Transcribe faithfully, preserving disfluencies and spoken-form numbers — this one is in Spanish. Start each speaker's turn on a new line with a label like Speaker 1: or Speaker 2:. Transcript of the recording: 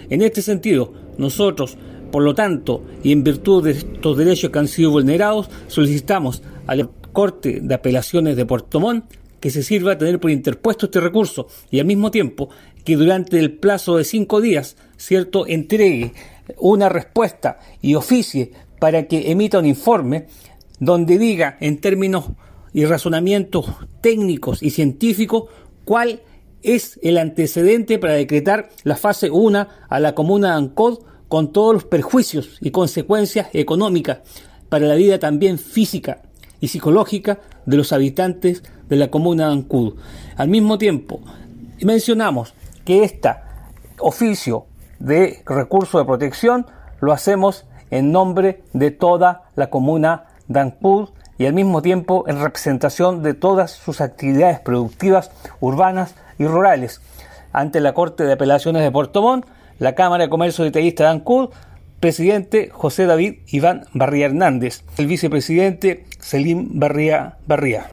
Speaker 1: En este sentido, nosotros, por lo tanto, y en virtud de estos derechos que han sido vulnerados, solicitamos a la Corte de Apelaciones de Puerto Montt que se sirva a tener por interpuesto este recurso y al mismo tiempo que durante el plazo de cinco días, cierto, entregue una respuesta y oficie para que emita un informe donde diga en términos y razonamientos técnicos y científicos cuál es el antecedente para decretar la fase uno a la comuna de Ancud con todos los perjuicios y consecuencias económicas para la vida también física y psicológica de los habitantes de la comuna de Ancud. Al mismo tiempo, mencionamos que este oficio de recurso de protección lo hacemos en nombre de toda la comuna de Ancud y al mismo tiempo en representación de todas sus actividades productivas urbanas y rurales. Ante la Corte de Apelaciones de Puerto Montt, la Cámara de Comercio Detallista de Ancud, presidente José David Iván Barría Hernández, el vicepresidente Selim Barría Barría.